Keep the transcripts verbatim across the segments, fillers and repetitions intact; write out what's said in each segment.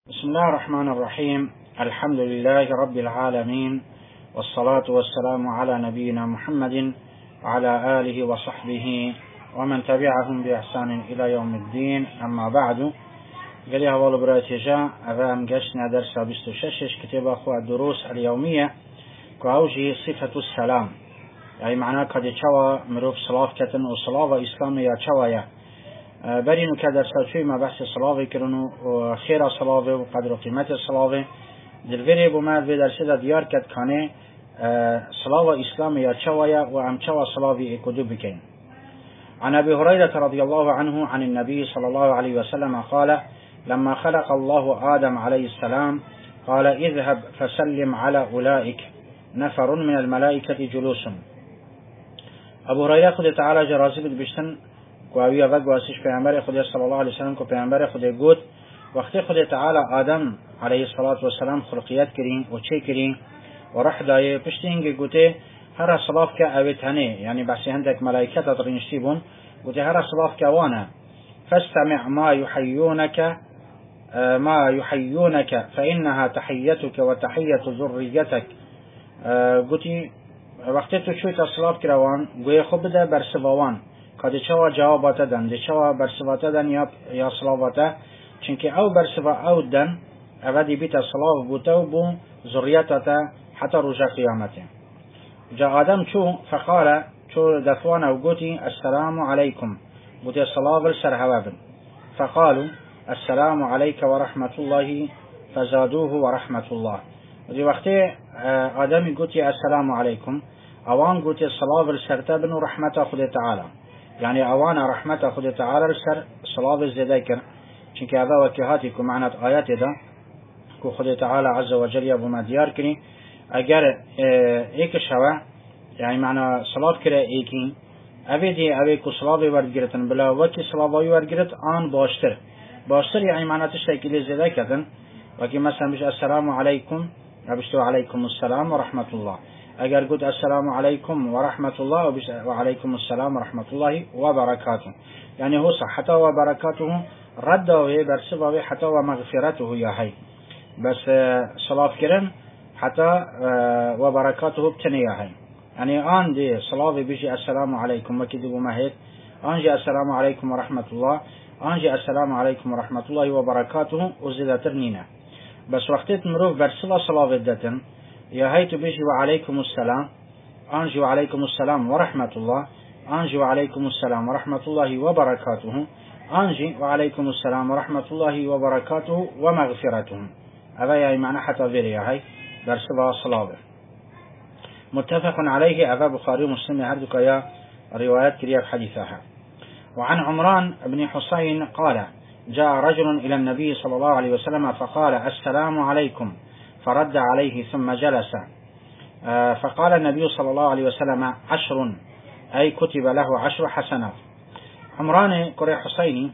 بسم الله الرحمن الرحيم. الحمد لله رب العالمين، والصلاة والسلام على نبينا محمد وعلى آله وصحبه ومن تبعهم بإحسان إلى يوم الدين. أما بعد، قال يا أول براتجا أفهم قشنا درس بستو ششش كتاب أخوة الدروس اليومية كأوجه صفة السلام، يعني معناه قد شوى مروف صلاة كتن وصلاة إسلامية شوية برينو كدرسات شوي ما بحث الصلاة كرنو وخير الصلاة وقدر قيمة الصلاة دلفري بما في درسة ديار كت كانه صلاة إسلامية شوية وعم شوى صلاة إكدو بكين. عن أبي هريرة رضي الله عنه عن النبي صلى الله عليه وسلم قال: لما خلق الله آدم عليه السلام قال: اذهب فسلم على أولئك نفر من الملائكة جلوس. أبو هريرة خد تعالى جرازب بشتن قوية وقواسش پیغمبر خدا صلى الله عليه وسلم کو پیغمبر خدا گوت وقتی خدا تعالى آدم عليه الصلاة والسلام خلقیت کرین و چه کرین و رح دایه پشت اینگه گوته هر صلاف که اوید هنه، یعنی بحثی هندک ملائکت اترینشتی بون گوته هر صلاف که وانه فاستمع ما يحيونك ما يحيونك فإنها تحيتك وتحية ذريتك. گوتی وقتی تو شوی تصلاف کروان گوی خوب بده برسوان کادی چوا جوابات دن دی چوا برسوات دن یا یا صلوات چنکه او برسوا او دن اودی بیت صلاف بوتو بو ذریتاتا حتی رجا قیامته. جا آدم چو فقال چو دفوان او گوتی السلام علیکم بوتی صلاف السر هوابن فقالوا السلام عليك ورحمة الله فزادوه ورحمة الله. دی وقتی آدمی گوتی السلام علیکم اوان گوتی صلاف السر تبن ورحمة خود تعالى، يعني أوانا رحمة خد تعالى السر صلاة الزذاكر چونك هذا وكهاتي كو معنات آيات دا كو خد تعالى عز وجل يابو ما ديار كري اگر ايك شوا يعني معنى صلاة كرا ايكين ابدي ابي كو صلاة وردگرتن بلا وكي صلاة وردگرت آن باشتر باشتر يعني معنى تشتاكي لزذاكتن وكي مثلا بش السلام عليكم ابشتو عليكم السلام ورحمة الله. اگر قلت السلام عليكم ورحمة الله وعليكم السلام ورحمة الله وبركاته، يعني هو صحته وبركاته رده برسبه حتى ومغفرته يا هي بس صلاة كرن حتى وبركاته بتني يا هي، يعني آن دي صلاة بيجي السلام عليكم وكذب ما هيك آنجي السلام عليكم ورحمة الله آنجي السلام عليكم ورحمة الله وبركاته وزيد ترنينا. بس وقتت مروف برسبه صلاة دتن يا هيت بيجي وعليكم السلام أنجي وعليكم السلام ورحمة الله أنجي وعليكم السلام ورحمة الله وبركاته أنجي وعليكم السلام ورحمة الله وبركاته ومغفرته. هذا يعني معنى حتى فيري هاي برسبة صلاة متفق عليه. أبا بخاري مسلم هردك يا روايات كريا حديثها. وعن عمران بن حسين قال: جاء رجل إلى النبي صلى الله عليه وسلم فقال: السلام عليكم، فرد عليه ثم جلس فقال النبي صلى الله عليه وسلم: عشر، أي كتب له عشر حسنات. عمران كري حسيني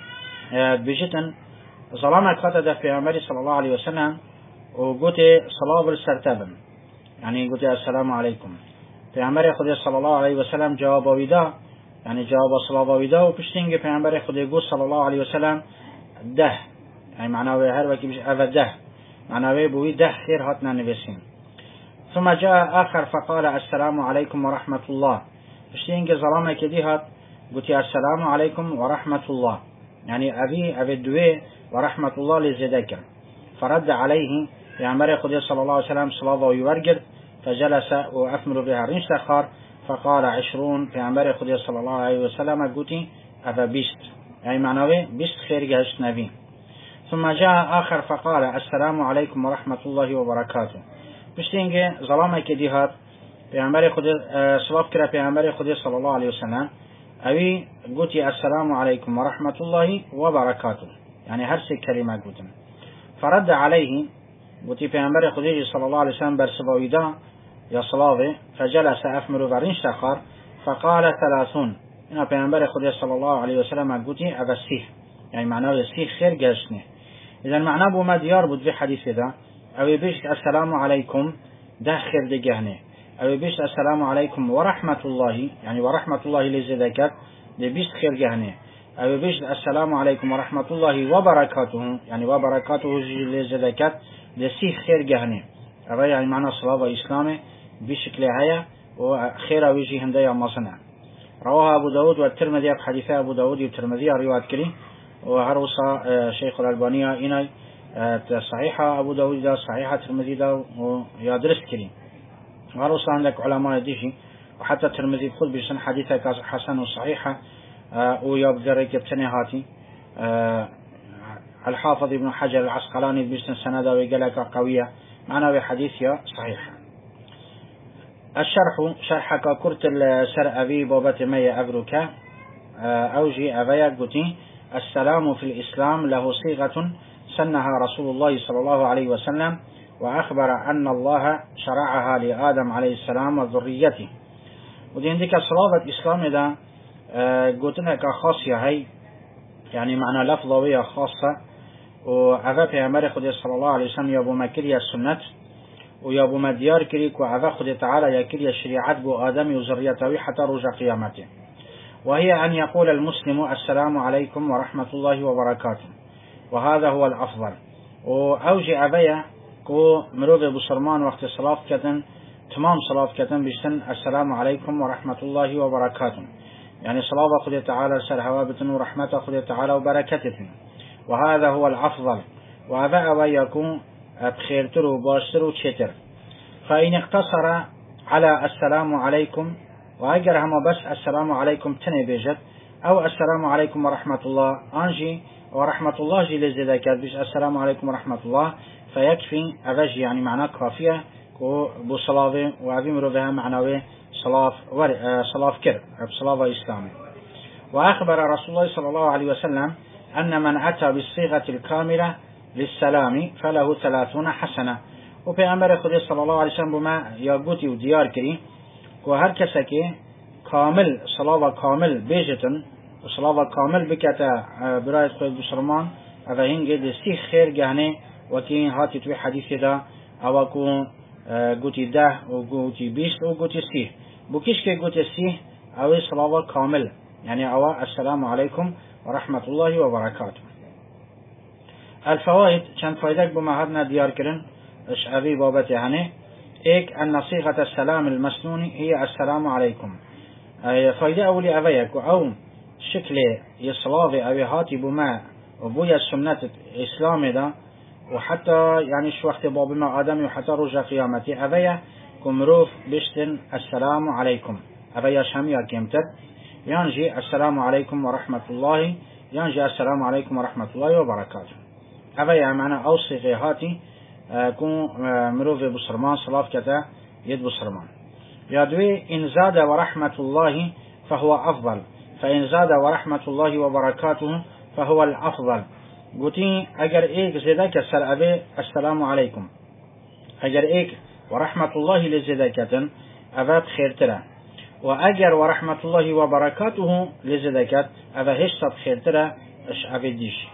بجتن ظلامة قتد في عمر صلى الله عليه وسلم وقلت صلاة السرتابا، يعني قلت السلام عليكم في عمر خدي صلى الله عليه وسلم جواب ودا، يعني جواب صلاة ودا وبشتنج في عمر خدي يقول صلى الله عليه وسلم ده، يعني معناه هر وكي بش أفده معناه بوي ده خير هاتنا نبسين. ثم جاء آخر فقال: السلام عليكم ورحمة الله. اشتينك ظلامة كديهات قلت السلام عليكم ورحمة الله، يعني أبي أبي الدوي ورحمة الله لزدك. فرد عليه يعمر خدي صلى الله عليه وسلم صلاة ويورجد فجلس وأثمر بها رنشتخار فقال: عشرون في عمر خدي صلى الله عليه وسلم قلت أبا بيست، يعني معناه بيست خير جهشت نبي. ثم جاء آخر فقال: السلام عليكم ورحمة الله وبركاته. بشتينجي ظلامة كديهات پیامبر خود صلاة كرا پیامبر خود صلى الله عليه وسلم أبي قلتي السلام عليكم ورحمة الله وبركاته، يعني هرس كلمة قلتم. فرد عليه قلتي پیامبر خود صلى الله عليه وسلم برسبويدا يا صلاة فجلس أفمر ورنش تخار فقال: ثلاثون. هنا پیامبر خود صلى الله عليه وسلم قلتي أبسيه، يعني معناه السيخ خير جاشنه. إذا معناه بما ديار بود في حديث ذا أو بيش السلام عليكم ده خير دجهنه، أو بيش السلام عليكم ورحمة الله، يعني ورحمة الله لزدكت ده بيش خير جهنه. أو بيجد السلام عليكم ورحمة الله وبركاته يعني وبركاته لزدكات لسيخ خير جهني هذا يعني معنى صلاة إسلامي بشكل هيا وخير ويجي هندية مصنع. رواه أبو داود والترمذي بحديث أبو داود والترمذي رواية كري وهروسا شيخ الألبانية إناي صحيحة أبو داود دا صحيحة الترمذي دا ويادرس كري وهروسا عندك علماء ديشي وحتى الترمذي خذ بسن حديثة حسن وصحيحة ويبذر كبتني هاتي الحافظ ابن حجر العسقلاني بسن سنة ويقلك قوية معنى بحديثها صحيحة. الشرح شرحك كرت السر أبي بابة مي أبرك أوجي أبيك بتي السلام في الإسلام له صيغة سنها رسول الله صلى الله عليه وسلم وأخبر أن الله شرعها لآدم عليه السلام وذريته. ودي عندك صلاة الإسلام إذا قلتنا كخاصية هي يعني معنى لفظوية خاصة وعذا في خدي صلى الله عليه وسلم يابو مكرية السنة ويابو مديار كريك وعذا خدي تعالى يكري الشريعات بو آدم وذريته حتى رجع قيامته. وهي أن يقول المسلم السلام عليكم ورحمة الله وبركاته وهذا هو الأفضل. وأوجي أبيا كو مروف بسرمان وقت صلاة كتن تمام صلاة كتن بسن السلام عليكم ورحمة الله وبركاته يعني صلاة خدي تعالى سر هوابتن ورحمة خدي تعالى وبركاته وهذا هو الأفضل. وهذا أبيا يكون بخيرتر وباشتر وشتر. فإن اقتصر على السلام عليكم وأجر هم بس السلام عليكم تني بيجت أو السلام عليكم ورحمة الله أنجي ورحمة الله جي لزدكات بيش السلام عليكم ورحمة الله فيكفي أبجي يعني معناه كافية بصلاة وأبي مروفها معناه صلاة صلاة كر بصلاة إسلامي. وأخبر رسول الله صلى الله عليه وسلم أن من أتى بالصيغة الكاملة للسلام فله ثلاثون حسنة. وفي أمر خدي صلى الله عليه وسلم بما يقوتي وديار كري وهر كسكي كامل صلاة كامل بيجتن وصلاة كامل بكتا براية خود بسرمان هذا هنجد سي خير جهني وكي هاتي توي حديث دا او كو قوتي ده وقوتي بيست وقوتي سيه بوكيش كي قوتي سيه او صلاة كامل يعني او السلام عليكم ورحمة الله وبركاته. الفوائد كان فايدك بما هدنا ديار كرن اش ابي بابتي يعني ايك ان صيغة السلام المسنون هي السلام عليكم. فايدة اولي ابيك او شكل يصلاة ابي هاتي بما وبويا السنة الاسلام ده وحتى يعني شو وقت باب ما آدم وحتى رجع قيامتي أبيا كمروف بشتن السلام عليكم أبيا شامية كمتر ينجي السلام عليكم ورحمة الله ينجي السلام عليكم ورحمة الله وبركاته. أبيا معنا أوصي غيهاتي كون مروف بسرمان صلاة كتا يد بسرمان يدوي إن زاد ورحمة الله فهو أفضل فإن زاد ورحمة الله وبركاته فهو الأفضل. قلتي أجر إيك زدك سر أبي السلام عليكم أجر إيك ورحمة الله لزدكة أبا بخير ترى وأجر ورحمة الله وبركاته لزدكة أبا هشت بخير ترى إش أبي ديش.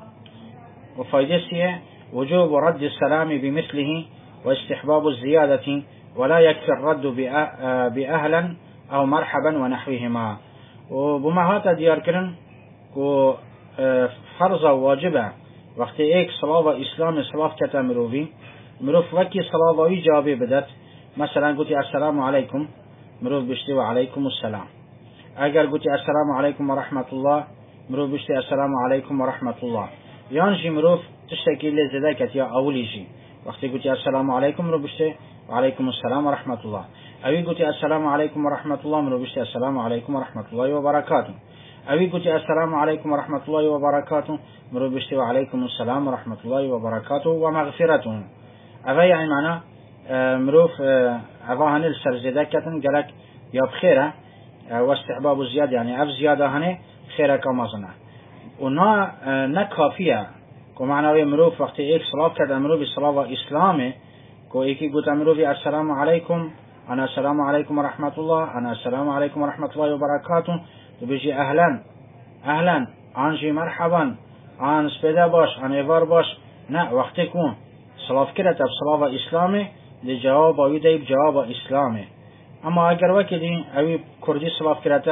وفايدسية وجوب رد السلام بمثله واستحباب الزيادة ولا يكفي الرد بأهلا أو مرحبا ونحوهما. وبما هذا ديار كرن و فرض واجبه وقت ایک صلاة اسلام صلاة کتا مروفی مروف وکی صلاة وی جوابی بدت مثلا قلت السلام عليكم مروف بشتي وعليكم السلام. اگر قلت السلام عليكم ورحمة الله مروف بشتي السلام عليكم ورحمة الله يانجي مروف تشتكي لزدكت يا اوليجي وقت قلت السلام عليكم مروف بشتي وعليكم السلام ورحمة الله اوي قلت السلام عليكم ورحمة الله مروف بشتي السلام عليكم ورحمة الله وبركاته أبي قلت السلام عليكم ورحمة الله وبركاته مرو بشتي وعليكم السلام ورحمة الله وبركاته ومغفرته. أبي يعني معنا مروف أباهن السرزدة كتن قالك يا بخيرة واستحباب الزيادة يعني أف زيادة هني خيرة كما صنع ونا نكافية كمعنى مروف وقت إيك صلاة كده مروف الصلاة إسلامي كو إيكي قلت مروف السلام عليكم أنا السلام عليكم ورحمة الله أنا السلام عليكم ورحمة الله وبركاته بيجي أهلا أهلا أنجي مرحبا أن سبدا باش أن إيوار باش نا وقت يكون صلاة كرة بصلاة إسلامي لجواب ويدي بجواب إسلامي. أما أجر وكدي أوي كردي صلاة كرة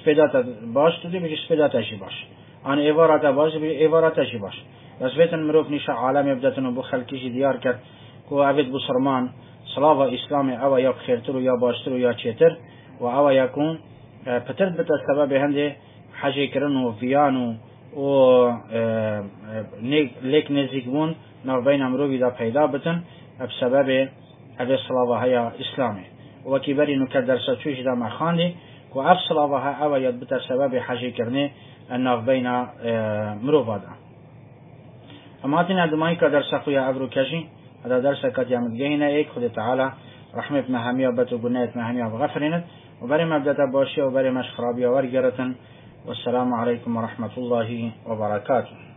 سپیدات باش تو دی بگی سپیداتشی باش آن ایوارات باش بگی ایواراتشی باش بس بیتن مروف نیش عالم بدتن و بو خلکیش دیار کرد که اوید بسرمان صلاة اسلام او یا بخیرتر و یا باشتر و یا چیتر و او یکون پترد بتا سبب هنده حجی کرن و ویان و لیک نزیک بون نو بین مروفی دا پیدا بتن بسبب اوی صلاة های اسلامی و کی بری نو که درسا چوش دا مخاندی و اف صلاة های او ید بتا سبب حجی کرنه نو بین مروفا دا اما تینا دمائی که درسا خویا ابرو کشی هذا درس قد يمدجينا إيك خد تعالى رحمة مهمية وبتو جنات مهمية وغفرنا وبري مبدأ باشية وبري مش خرابية ورجرة والسلام عليكم ورحمة الله وبركاته.